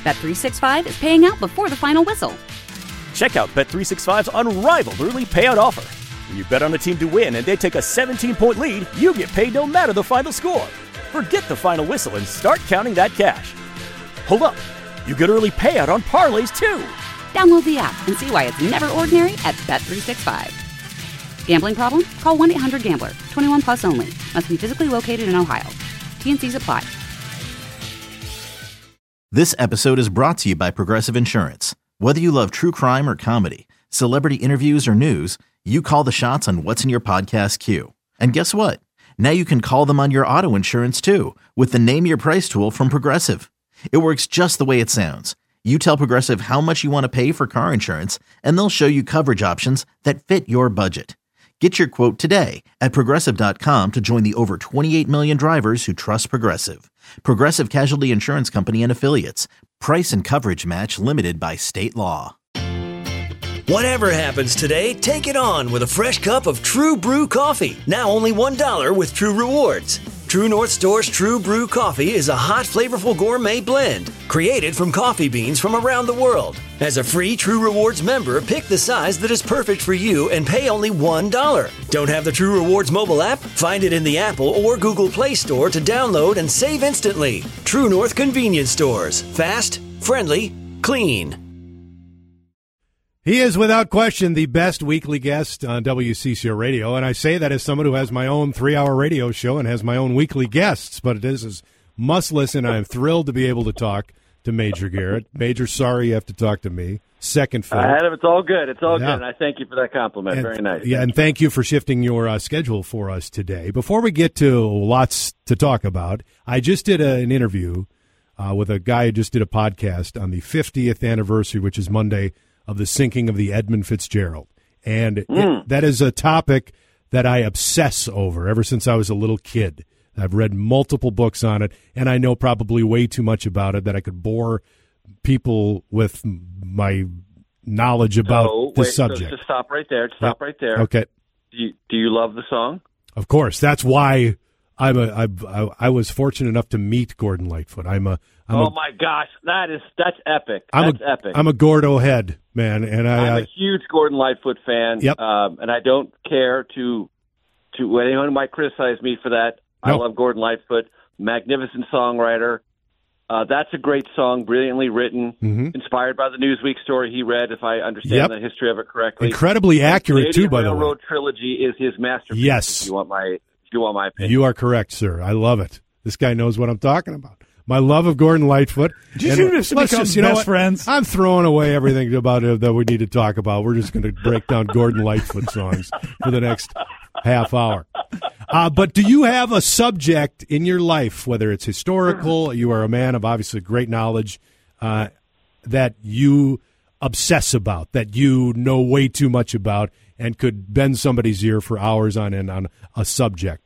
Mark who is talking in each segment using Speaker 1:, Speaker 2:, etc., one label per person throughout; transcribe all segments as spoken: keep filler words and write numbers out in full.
Speaker 1: Bet three sixty-five is paying out before the final whistle.
Speaker 2: Check out Bet three sixty-five's unrivaled early payout offer. When you bet on a team to win and they take a seventeen-point lead, you get paid no matter the final score. Forget the final whistle and start counting that cash. Hold up. You get early payout on parlays, too.
Speaker 1: Download the app and see why it's never ordinary at Bet three sixty-five. Gambling problem? Call one eight hundred gambler. twenty-one plus only. Must be physically located in Ohio. T N Cs apply.
Speaker 3: This episode is brought to you by Progressive Insurance. Whether you love true crime or comedy, celebrity interviews or news, you call the shots on what's in your podcast queue. And guess what? Now you can call them on your auto insurance too with the Name Your Price tool from Progressive. It works just the way it sounds. You tell Progressive how much you want to pay for car insurance, and they'll show you coverage options that fit your budget. Get your quote today at Progressive dot com to join the over twenty-eight million drivers who trust Progressive. Progressive Casualty Insurance Company and Affiliates. Price and coverage match limited by state law.
Speaker 4: Whatever happens today, take it on with a fresh cup of True Brew coffee. Now only one dollar with True Rewards. True North Store's True Brew coffee is a hot, flavorful gourmet blend created from coffee beans from around the world. As a free True Rewards member, pick the size that is perfect for you and pay only one dollar. Don't have the True Rewards mobile app? Find it in the Apple or Google Play Store to download and save instantly. True North Convenience Stores. Fast, friendly, clean.
Speaker 5: He is, without question, the best weekly guest on W C C O Radio, and I say that as someone who has my own three-hour radio show and has my own weekly guests, but it is, is must listen. I'm thrilled to be able to talk to Major Garrett. Major, sorry you have to talk to me. Second film.
Speaker 6: I had him. It's all good. It's all
Speaker 5: yeah.
Speaker 6: good, and I thank you for that compliment.
Speaker 5: And,
Speaker 6: Very nice.
Speaker 5: Yeah, and thank you for shifting your uh, schedule for us today. Before we get to lots to talk about, I just did a, an interview uh, with a guy who just did a podcast on the fiftieth anniversary, which is Monday, of the sinking of the Edmund Fitzgerald. And
Speaker 6: mm.
Speaker 5: it, that is a topic that I obsess over ever since I was a little kid. I've read multiple books on it, and I know probably way too much about it that I could bore people with my knowledge about
Speaker 6: so,
Speaker 5: the
Speaker 6: wait,
Speaker 5: subject.
Speaker 6: So just stop right there. Stop
Speaker 5: yep.
Speaker 6: right there.
Speaker 5: Okay.
Speaker 6: Do you, do you love the song?
Speaker 5: Of course. That's why I'm a, I, I, I was fortunate enough to meet Gordon Lightfoot. I'm a I'm
Speaker 6: oh
Speaker 5: a,
Speaker 6: my gosh, that is that's epic.
Speaker 5: I'm
Speaker 6: That's
Speaker 5: a,
Speaker 6: epic.
Speaker 5: I'm a Gordo head, man, and I,
Speaker 6: I'm
Speaker 5: I
Speaker 6: a huge Gordon Lightfoot fan.
Speaker 5: Yep.
Speaker 6: Um, and I don't care to to anyone who might criticize me for that.
Speaker 5: Nope.
Speaker 6: I love Gordon Lightfoot, magnificent songwriter. Uh, that's a great song, brilliantly written,
Speaker 5: mm-hmm.
Speaker 6: inspired by the Newsweek story he read, if I understand
Speaker 5: yep.
Speaker 6: the history of it correctly.
Speaker 5: Incredibly accurate, too, by the way.
Speaker 6: Railroad trilogy is his masterpiece.
Speaker 5: Yes.
Speaker 6: If you want my, if you want my opinion.
Speaker 5: You are correct, sir. I love it. This guy knows what I'm talking about. My love of Gordon Lightfoot.
Speaker 7: Did you should have become
Speaker 5: just, you know
Speaker 7: best
Speaker 5: what?
Speaker 7: friends?
Speaker 5: I'm throwing away everything about it that we need to talk about. We're just going to break down Gordon Lightfoot songs for the next half hour. Uh, but do you have a subject in your life, whether it's historical, you are a man of obviously great knowledge, uh, that you obsess about, that you know way too much about, and could bend somebody's ear for hours on end on a subject?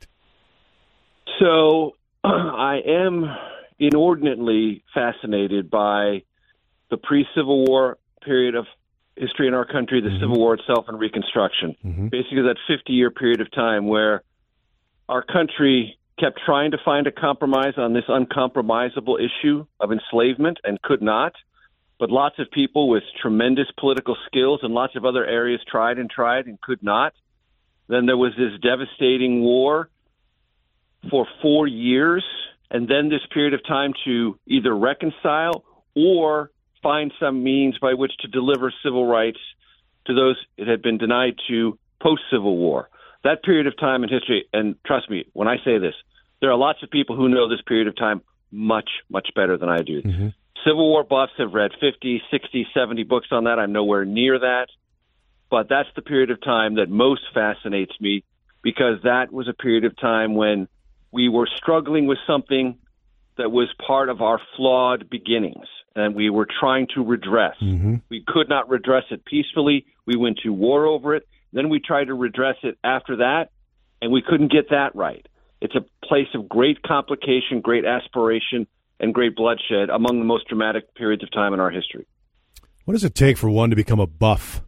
Speaker 6: So I am inordinately fascinated by the pre-Civil War period of history in our country, the mm-hmm. Civil War itself, and Reconstruction. Mm-hmm. Basically, that fifty-year period of time where our country kept trying to find a compromise on this uncompromisable issue of enslavement and could not. But lots of people with tremendous political skills in lots of other areas tried and tried and could not. Then there was this devastating war for four years, and then this period of time to either reconcile or find some means by which to deliver civil rights to those it had been denied to post-Civil War. That period of time in history, and trust me, when I say this, there are lots of people who know this period of time much, much better than I do. Mm-hmm. Civil War buffs have read fifty, sixty, seventy books on that. I'm nowhere near that. But that's the period of time that most fascinates me, because that was a period of time when we were struggling with something that was part of our flawed beginnings, and we were trying to redress. Mm-hmm. We could not redress it peacefully. We went to war over it. Then we tried to redress it after that, and we couldn't get that right. It's a place of great complication, great aspiration, and great bloodshed, among the most dramatic periods of time in our history.
Speaker 5: What does it take for one to become a buff?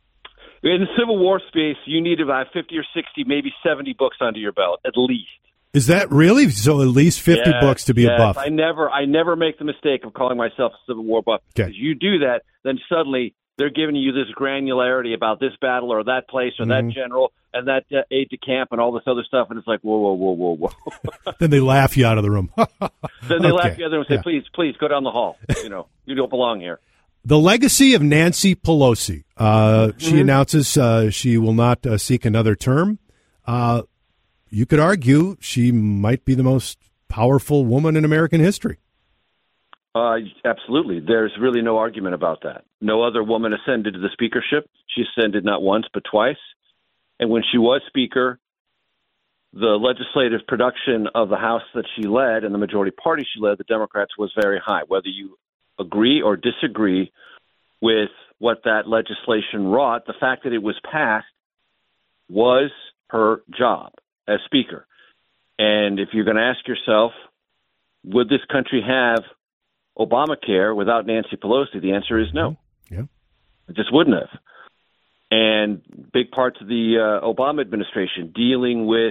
Speaker 6: In the Civil War space, you need about fifty or sixty, maybe seventy books under your belt, at least.
Speaker 5: Is that really? So at least fifty
Speaker 6: yes,
Speaker 5: books to be
Speaker 6: yes.
Speaker 5: a buff.
Speaker 6: I never, I never make the mistake of calling myself a Civil War buff.
Speaker 5: Okay.
Speaker 6: Because you do that, then suddenly they're giving you this granularity about this battle or that place or
Speaker 5: Mm-hmm.
Speaker 6: that general and that uh, aide de camp and all this other stuff, and it's like, whoa, whoa, whoa, whoa, whoa.
Speaker 5: Then they laugh you out of the room.
Speaker 6: Then they
Speaker 5: Okay.
Speaker 6: laugh together and say,
Speaker 5: Yeah.
Speaker 6: please, please, go down the hall. You know, you don't belong here.
Speaker 5: The legacy of Nancy Pelosi. Uh, she
Speaker 6: Mm-hmm.
Speaker 5: announces uh, she will not uh, seek another term. Uh, you could argue she might be the most powerful woman in American history.
Speaker 6: Uh, absolutely. There's really no argument about that. No other woman ascended to the speakership. She ascended not once, but twice. And when she was speaker, the legislative production of the House that she led and the majority party she led, the Democrats, was very high. Whether you agree or disagree with what that legislation wrought, the fact that it was passed was her job as speaker. And if you're going to ask yourself, would this country have Obamacare without Nancy Pelosi? The answer is no.
Speaker 5: Yeah.
Speaker 6: It just wouldn't have. And big parts of the uh, Obama administration dealing with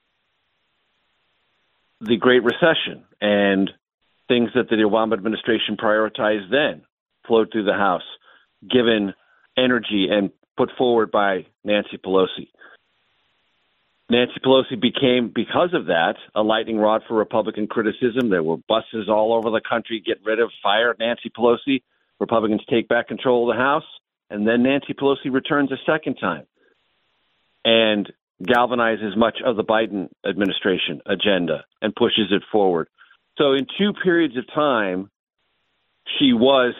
Speaker 6: the Great Recession and things that the Obama administration prioritized then flowed through the House, given energy and put forward by Nancy Pelosi. Nancy Pelosi became, because of that, a lightning rod for Republican criticism. There were buses all over the country, get rid of, fire Nancy Pelosi. Republicans take back control of the House, and then Nancy Pelosi returns a second time and galvanizes much of the Biden administration agenda and pushes it forward. So in two periods of time, she was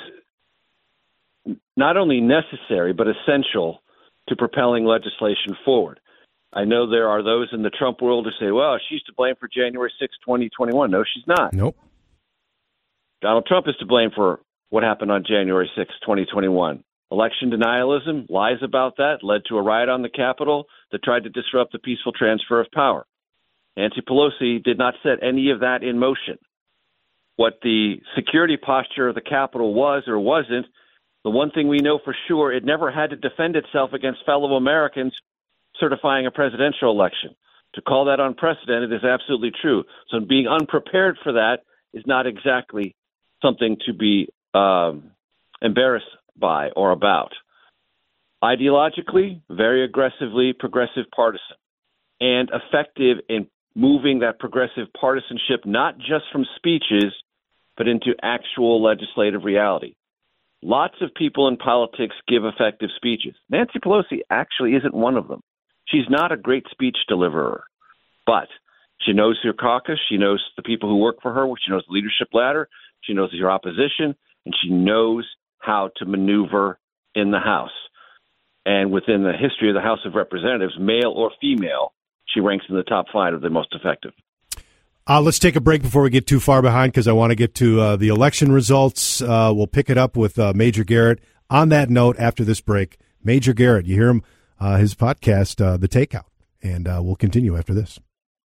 Speaker 6: not only necessary, but essential to propelling legislation forward. I know there are those in the Trump world who say, well, she's to blame for January sixth, twenty twenty-one. No, she's not.
Speaker 5: Nope.
Speaker 6: Donald Trump is to blame for what happened on January sixth, twenty twenty-one. Election denialism, lies about that, led to a riot on the Capitol that tried to disrupt the peaceful transfer of power. Nancy Pelosi did not set any of that in motion. What the security posture of the Capitol was or wasn't, the one thing we know for sure, it never had to defend itself against fellow Americans certifying a presidential election. To call that unprecedented is absolutely true. So being unprepared for that is not exactly something to be um, embarrassed by or about. Ideologically, very aggressively progressive partisan and effective in moving that progressive partisanship not just from speeches, but into actual legislative reality. Lots of people in politics give effective speeches. Nancy Pelosi actually isn't one of them. She's not a great speech deliverer, but she knows her caucus. She knows the people who work for her. She knows the leadership ladder. She knows your opposition, and she knows how to maneuver in the House. And within the history of the House of Representatives, male or female, she ranks in the top five of the most effective.
Speaker 5: Uh, let's take a break before we get too far behind because I want to get to uh, the election results. Uh, we'll pick it up with uh, Major Garrett. On that note, after this break, Major Garrett, you hear him, uh, his podcast, uh, The Takeout, and uh, we'll continue after this.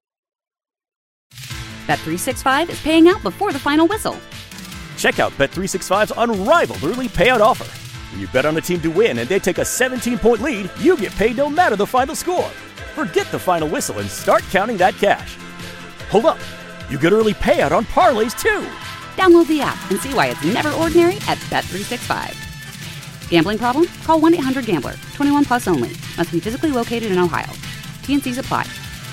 Speaker 1: Bet three sixty-five is paying out before the final whistle.
Speaker 2: Check out Bet three sixty-five's unrivaled early payout offer. When you bet on a team to win and they take a seventeen-point lead, you get paid no matter the final score. Forget the final whistle and start counting that cash. Hold up. You get early payout on parlays, too.
Speaker 1: Download the app and see why it's never ordinary at Bet three sixty-five. Gambling problem? Call one eight hundred gambler. twenty-one plus only. Must be physically located in Ohio. T N Cs apply.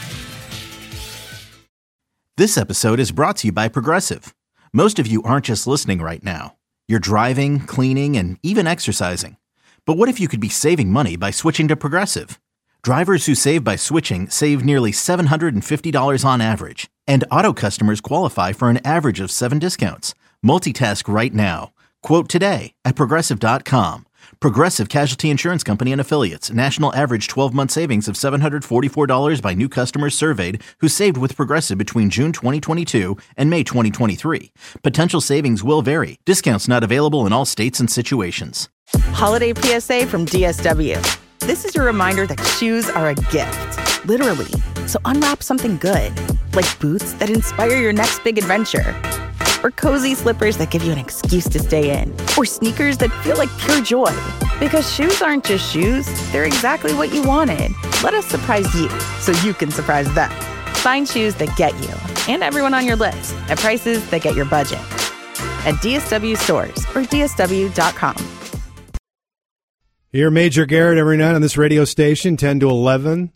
Speaker 3: This episode is brought to you by Progressive. Most of you aren't just listening right now. You're driving, cleaning, and even exercising. But what if you could be saving money by switching to Progressive? Drivers who save by switching save nearly seven hundred fifty dollars on average. And auto customers qualify for an average of seven discounts. Multitask right now. Quote today at Progressive dot com. Progressive Casualty Insurance Company and Affiliates. National average twelve-month savings of seven hundred forty-four dollars by new customers surveyed who saved with Progressive between June twenty twenty-two and May twenty twenty-three. Potential savings will vary. Discounts not available in all states and situations.
Speaker 7: Holiday P S A from D S W. This is your reminder that shoes are a gift, literally. So unwrap something good, like boots that inspire your next big adventure, or cozy slippers that give you an excuse to stay in, or sneakers that feel like pure joy. Because shoes aren't just shoes, they're exactly what you wanted. Let us surprise you so you can surprise them. Find shoes that get you and everyone on your list at prices that get your budget. At D S W stores or D S W dot com.
Speaker 5: Here, Major Garrett, every night on this radio station, ten to eleven.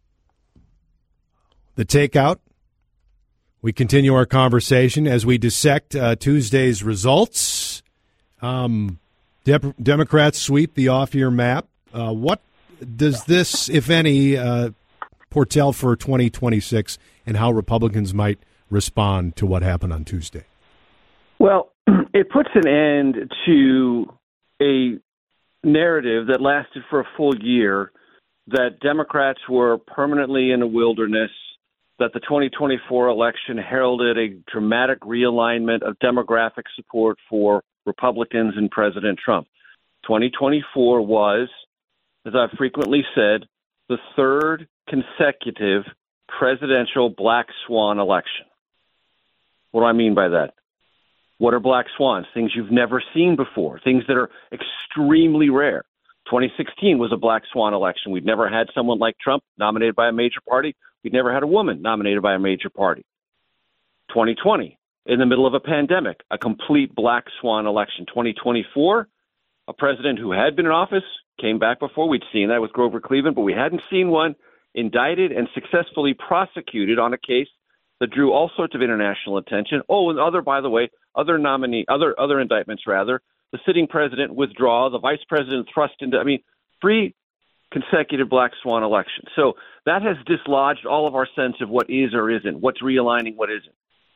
Speaker 5: The Takeout. We continue our conversation as we dissect uh, Tuesday's results. Um, De- Democrats sweep the off-year map. Uh, what does this, if any, uh, portell for twenty twenty-six and how Republicans might respond to what happened on Tuesday?
Speaker 6: Well, it puts an end to a narrative that lasted for a full year that Democrats were permanently in a wilderness, that the twenty twenty-four election heralded a dramatic realignment of demographic support for Republicans and President Trump. twenty twenty-four was, as I've frequently said, the third consecutive presidential black swan election. What do I mean by that? What are black swans? Things you've never seen before, things that are extremely rare. twenty sixteen was a black swan election. We'd never had someone like Trump nominated by a major party. We'd never had a woman nominated by a major party. twenty twenty, in the middle of a pandemic, a complete black swan election. twenty twenty-four, a president who had been in office, came back before. We'd seen that with Grover Cleveland, but we hadn't seen one indicted and successfully prosecuted on a case that drew all sorts of international attention. Oh, and other, by the way, other nominee, other other indictments rather. The sitting president withdraw, the vice president thrust into. I mean, three consecutive black swan elections. So that has dislodged all of our sense of what is or isn't, what's realigning, what isn't.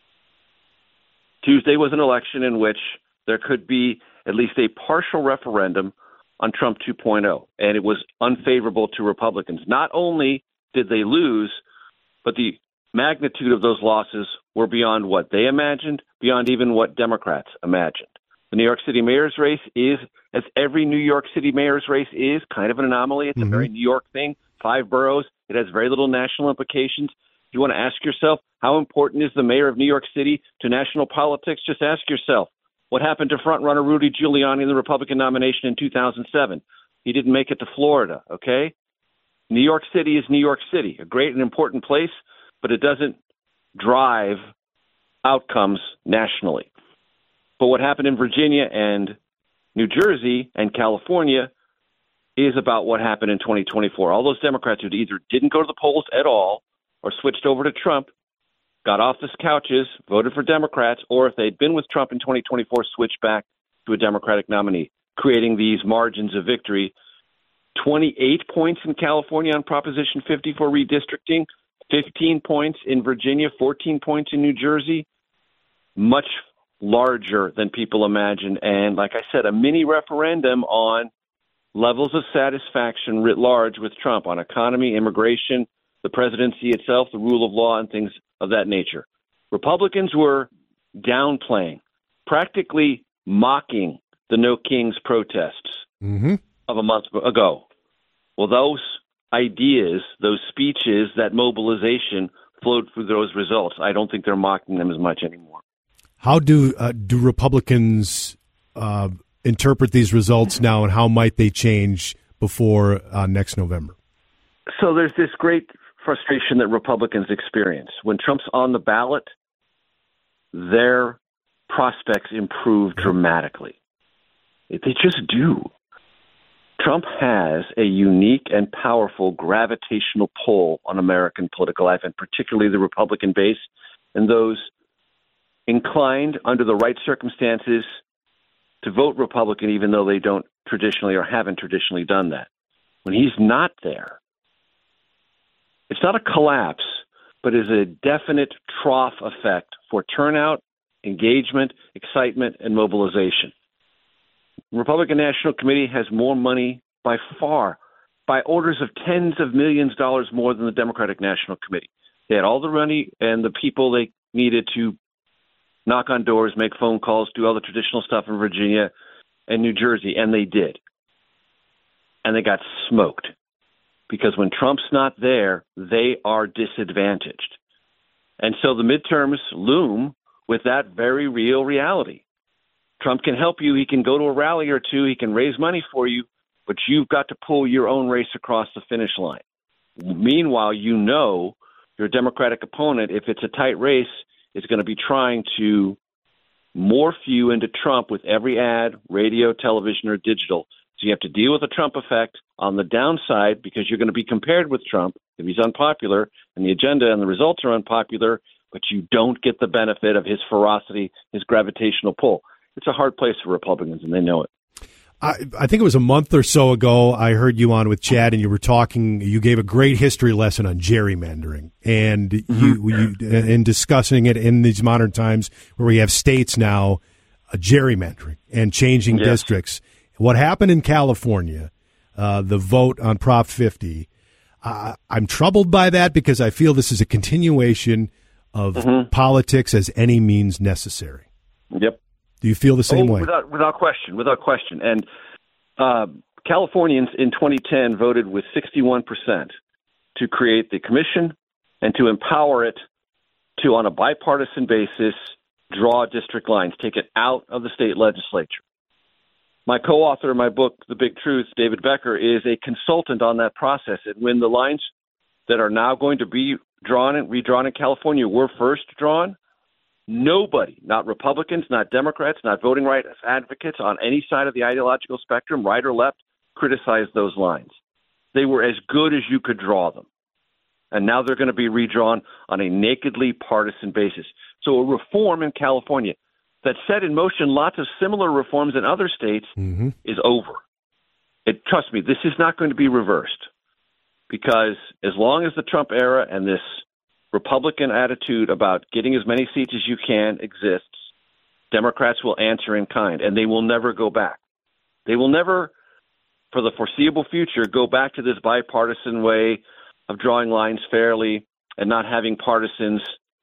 Speaker 6: Tuesday was an election in which there could be at least a partial referendum on Trump two point oh, and it was unfavorable to Republicans. Not only did they lose, but the magnitude of those losses were beyond what they imagined, beyond even what Democrats imagined. The New York City mayor's race is, as every New York City mayor's race is, kind of an anomaly. It's mm-hmm. a very New York thing, five boroughs. It has very little national implications. You want to ask yourself, how important is the mayor of New York City to national politics? Just ask yourself, what happened to frontrunner Rudy Giuliani in the Republican nomination in two thousand seven? He didn't make it to Florida, okay? New York City is New York City, a great and important place, but it doesn't drive outcomes nationally. But what happened in Virginia and New Jersey and California is about what happened in twenty twenty-four. All those Democrats who either didn't go to the polls at all or switched over to Trump, got off the couches, voted for Democrats, or if they'd been with Trump in twenty twenty-four, switched back to a Democratic nominee, creating these margins of victory. twenty-eight points in California on Proposition fifty for redistricting, fifteen points in Virginia, fourteen points in New Jersey, much larger than people imagine. And like I said, a mini referendum on levels of satisfaction writ large with Trump on economy, immigration, the presidency itself, the rule of law, and things of that nature. Republicans were downplaying, practically mocking the No Kings protests mm-hmm. of a month ago. Well, those ideas, those speeches, that mobilization flowed through those results. I don't think they're mocking them as much anymore.
Speaker 5: How do uh, do Republicans uh, interpret these results now, and how might they change before uh, next November?
Speaker 6: So there's this great frustration that Republicans experience. When Trump's on the ballot, their prospects improve dramatically. They just do. Trump has a unique and powerful gravitational pull on American political life, and particularly the Republican base and those inclined under the right circumstances to vote Republican, even though they don't traditionally or haven't traditionally done that. When he's not there, it's not a collapse, but is a definite trough effect for turnout, engagement, excitement, and mobilization. The Republican National Committee has more money by far, by orders of tens of millions of dollars more than the Democratic National Committee. They had all the money and the people they needed to knock on doors, make phone calls, do all the traditional stuff in Virginia and New Jersey, and they did. And they got smoked. Because when Trump's not there, they are disadvantaged. And so the midterms loom with that very real reality. Trump can help you. He can go to a rally or two. He can raise money for you, but you've got to pull your own race across the finish line. Meanwhile, you know your Democratic opponent, if it's a tight race, is going to be trying to morph you into Trump with every ad, radio, television, or digital. So you have to deal with the Trump effect on the downside because you're going to be compared with Trump if he's unpopular and the agenda and the results are unpopular, but you don't get the benefit of his ferocity, his gravitational pull. It's a hard place for Republicans, and they know it.
Speaker 5: I, I think it was a month or so ago, I heard you on with Chad, and you were talking, you gave a great history lesson on gerrymandering, and mm-hmm. you, you in discussing it in these modern times where we have states now uh, gerrymandering and changing yes. districts. What happened in California, uh, the vote on Prop fifty, uh, I'm troubled by that because I feel this is a continuation of mm-hmm. politics as any means necessary.
Speaker 6: Yep.
Speaker 5: Do you feel the same
Speaker 6: oh,
Speaker 5: way?
Speaker 6: Without, without question, without question. And uh, Californians in twenty ten voted with sixty-one percent to create the commission and to empower it to, on a bipartisan basis, draw district lines, take it out of the state legislature. My co-author of my book, The Big Truth, David Becker, is a consultant on that process. And when the lines that are now going to be drawn and redrawn in California were first drawn, nobody, not Republicans, not Democrats, not voting rights advocates on any side of the ideological spectrum, right or left, criticized those lines. They were as good as you could draw them. And now they're going to be redrawn on a nakedly partisan basis. So a reform in California that set in motion lots of similar reforms in other states mm-hmm. is over. It, trust me, this is not going to be reversed because as long as the Trump era and this Republican attitude about getting as many seats as you can exists, Democrats will answer in kind, and they will never go back. They will never, for the foreseeable future, go back to this bipartisan way of drawing lines fairly and not having partisans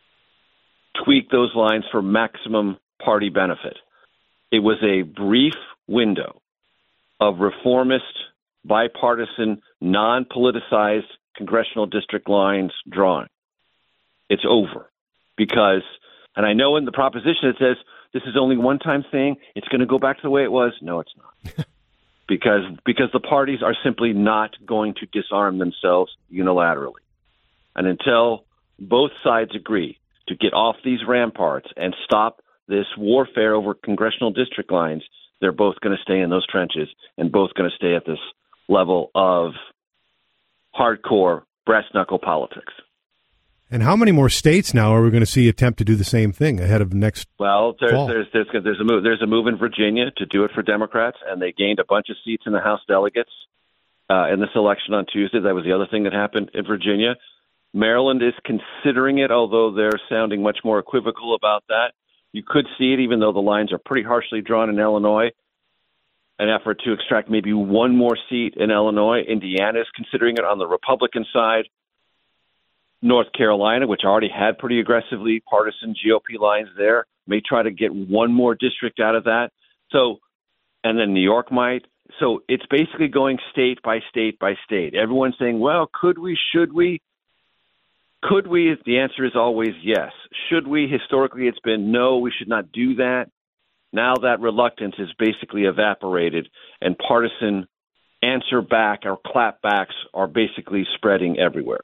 Speaker 6: tweak those lines for maximum party benefit. It was a brief window of reformist, bipartisan, non-politicized congressional district lines drawing. It's over because, and I know in the proposition it says this is only one-time thing. It's going to go back to the way it was. No, it's not. because because the parties are simply not going to disarm themselves unilaterally. And until both sides agree to get off these ramparts and stop this warfare over congressional district lines, they're both going to stay in those trenches and both going to stay at this level of hardcore brass-knuckle politics.
Speaker 5: And how many more states now are we going to see attempt to do the same thing ahead of next
Speaker 6: Well, there's
Speaker 5: fall?
Speaker 6: there's there's there's a move there's a move in Virginia to do it for Democrats, and they gained a bunch of seats in the House delegates uh, in this election on Tuesday. That was the other thing that happened in Virginia. Maryland is considering it, although they're sounding much more equivocal about that. You could see it, even though the lines are pretty harshly drawn in Illinois. An effort to extract maybe one more seat in Illinois. Indiana is considering it on the Republican side. North Carolina, which already had pretty aggressively partisan G O P lines there, may try to get one more district out of that. So, and then New York might. So it's basically going state by state by state. Everyone's saying, well, could we, should we? Could we? The answer is always yes. Should we? Historically, it's been no, we should not do that. Now that reluctance is basically evaporated, and partisan answer back or clapbacks are basically spreading everywhere.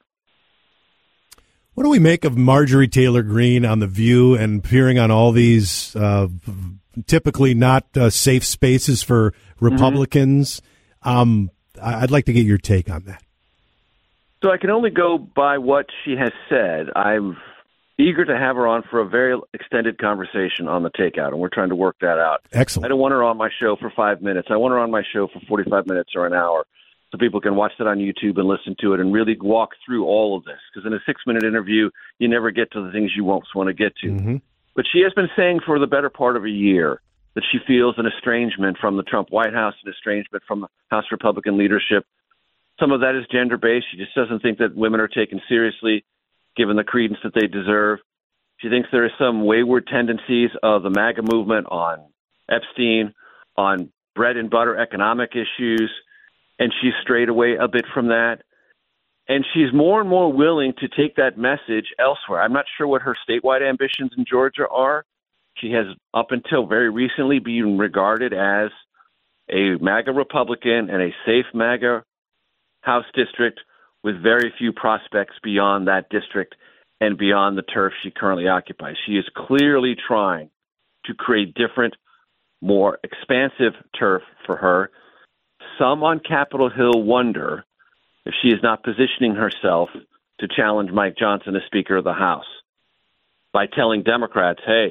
Speaker 5: What do we make of Marjorie Taylor Greene on The View and appearing on all these uh, typically not uh, safe spaces for Republicans? Mm-hmm. Um, I'd like to get your take on that.
Speaker 6: So I can only go by what she has said. I'm eager to have her on for a very extended conversation on the takeout, and we're trying to work that out.
Speaker 5: Excellent.
Speaker 6: I don't want her on my show for five minutes. I want her on my show for forty-five minutes or an hour so people can watch it on YouTube and listen to it and really walk through all of this. Because in a six-minute interview, you never get to the things you won't want to get to.
Speaker 5: Mm-hmm.
Speaker 6: But she has been saying for the better part of a year that she feels an estrangement from the Trump White House, an estrangement from the House Republican leadership. Some of that is gender-based. She just doesn't think that women are taken seriously, given the credence that they deserve. She thinks there are some wayward tendencies of the MAGA movement on Epstein, on bread and butter economic issues, and she's strayed away a bit from that. And she's more and more willing to take that message elsewhere. I'm not sure what her statewide ambitions in Georgia are. She has, up until very recently, been regarded as a MAGA Republican and a safe MAGA House district with very few prospects beyond that district and beyond the turf she currently occupies. She is clearly trying to create different, more expansive turf for her. Some on Capitol Hill wonder if she is not positioning herself to challenge Mike Johnson as Speaker of the House by telling Democrats, hey,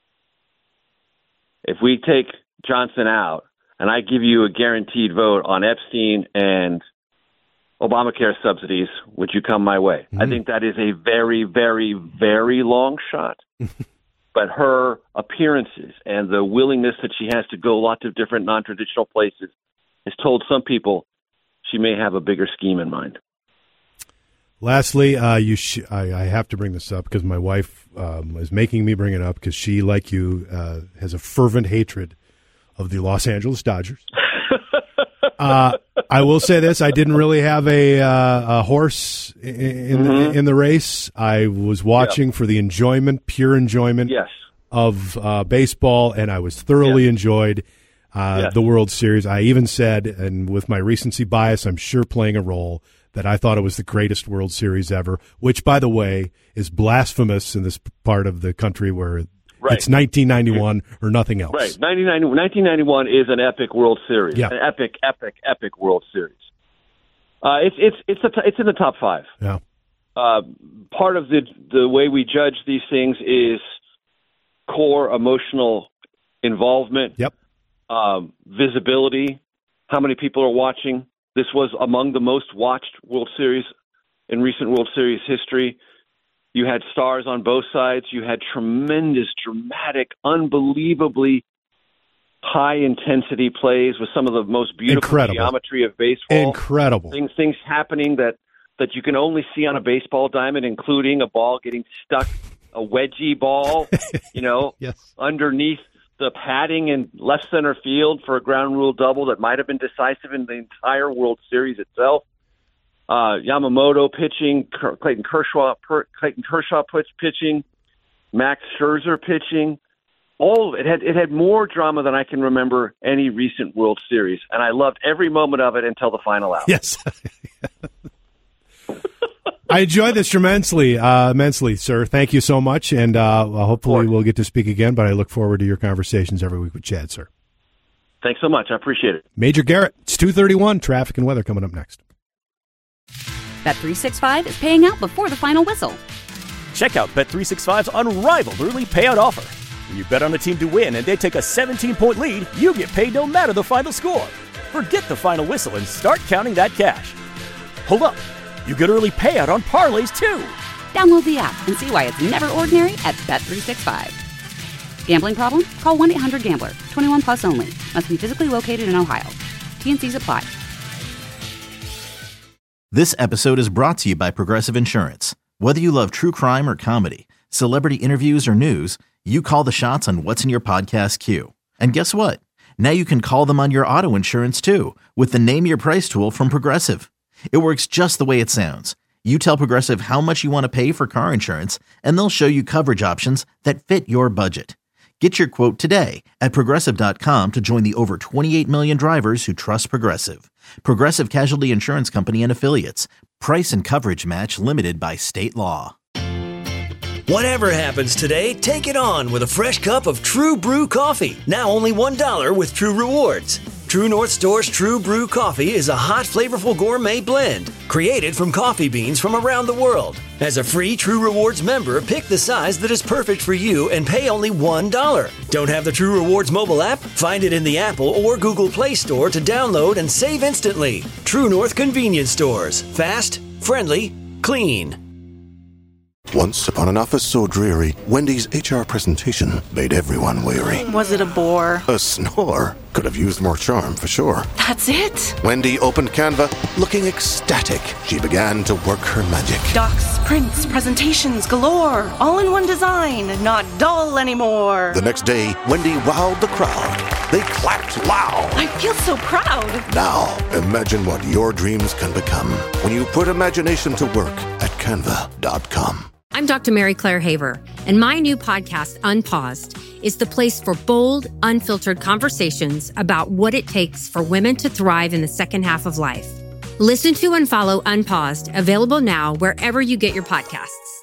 Speaker 6: if we take Johnson out and I give you a guaranteed vote on Epstein and Obamacare subsidies, would you come my way? Mm-hmm. I think that is a very, very, very long shot. But her appearances and the willingness that she has to go lots of different non-traditional places has told some people she may have a bigger scheme in mind.
Speaker 5: Lastly, uh, you sh- I, I have to bring this up because my wife um, is making me bring it up because she, like you, uh, has a fervent hatred of the Los Angeles Dodgers. uh, I will say this: I didn't really have a, uh, a horse in in, mm-hmm. in the race. I was watching yeah. for the enjoyment, pure enjoyment
Speaker 6: yes.
Speaker 5: of uh, baseball, and I was thoroughly yes. enjoyed uh, yes. the World Series. I even said, and with my recency bias, I'm sure playing a role, that I thought it was the greatest World Series ever, which, by the way, is blasphemous in this part of the country where right. it's nineteen ninety-one or nothing else.
Speaker 6: Right. nineteen ninety-one is an epic World Series. Yeah. An epic, epic, epic World Series. Uh, it's it's it's a t- it's in the top five.
Speaker 5: Yeah.
Speaker 6: Uh, part of the the way we judge these things is core emotional involvement.
Speaker 5: Yep.
Speaker 6: Um, visibility. How many people are watching? This was among the most watched World Series in recent World Series history. You had stars on both sides. You had tremendous, dramatic, unbelievably high-intensity plays with some of the most beautiful Incredible. geometry of baseball.
Speaker 5: Incredible.
Speaker 6: Things, things happening that, that you can only see on a baseball diamond, including a ball getting stuck, a wedgie ball, you know,
Speaker 5: yes.
Speaker 6: underneath the padding in left center field for a ground rule double that might have been decisive in the entire World Series itself. Uh, Yamamoto pitching, Clayton Kershaw, Clayton Kershaw pitching, Max Scherzer pitching. All of it had it had more drama than I can remember any recent World Series, and I loved every moment of it until the final out.
Speaker 5: Yes. I enjoyed this tremendously, uh, immensely, sir. Thank you so much, and uh, hopefully we'll get to speak again, but I look forward to your conversations every week with Chad, sir.
Speaker 6: Thanks so much. I appreciate it.
Speaker 5: Major Garrett, it's two thirty-one, traffic and weather coming up next.
Speaker 1: Bet three sixty-five is paying out before the final whistle.
Speaker 2: Check out Bet three sixty-five's unrivaled early payout offer. When you bet on a team to win and they take a seventeen-point lead, you get paid no matter the final score. Forget the final whistle and start counting that cash. Hold up. You get early payout on parlays, too.
Speaker 1: Download the app and see why it's never ordinary at Bet three sixty-five. Gambling problem? Call one eight hundred gambler. twenty-one plus only. Must be physically located in Ohio. T N Cs apply.
Speaker 3: This episode is brought to you by Progressive Insurance. Whether you love true crime or comedy, celebrity interviews or news, you call the shots on what's in your podcast queue. And guess what? Now you can call them on your auto insurance, too, with the Name Your Price tool from Progressive. It works just the way it sounds. You tell Progressive how much you want to pay for car insurance, and they'll show you coverage options that fit your budget. Get your quote today at Progressive dot com to join the over twenty-eight million drivers who trust Progressive. Progressive Casualty Insurance Company and Affiliates. Price and coverage match limited by state law.
Speaker 4: Whatever happens today, take it on with a fresh cup of True Brew coffee. Now only one dollar with True Rewards. True North Store's True Brew coffee is a hot, flavorful gourmet blend created from coffee beans from around the world. As a free True Rewards member, pick the size that is perfect for you and pay only one dollar. Don't have the True Rewards mobile app? Find it in the Apple or Google Play Store to download and save instantly. True North Convenience Stores. Fast, friendly, clean.
Speaker 8: Once upon an office so dreary, Wendy's H R presentation made everyone weary.
Speaker 9: Was it a bore?
Speaker 8: A snore. Could have used more charm, for sure.
Speaker 9: That's it?
Speaker 8: Wendy opened Canva, looking ecstatic. She began to work her magic.
Speaker 9: Docs, prints, presentations galore. All in one design, not dull anymore.
Speaker 8: The next day, Wendy wowed the crowd. They clapped loud.
Speaker 9: I feel so proud.
Speaker 8: Now, imagine what your dreams can become when you put imagination to work at canva dot com.
Speaker 10: I'm Doctor Mary Claire Haver, and my new podcast, Unpaused, is the place for bold, unfiltered conversations about what it takes for women to thrive in the second half of life. Listen to and follow Unpaused, available now wherever you get your podcasts.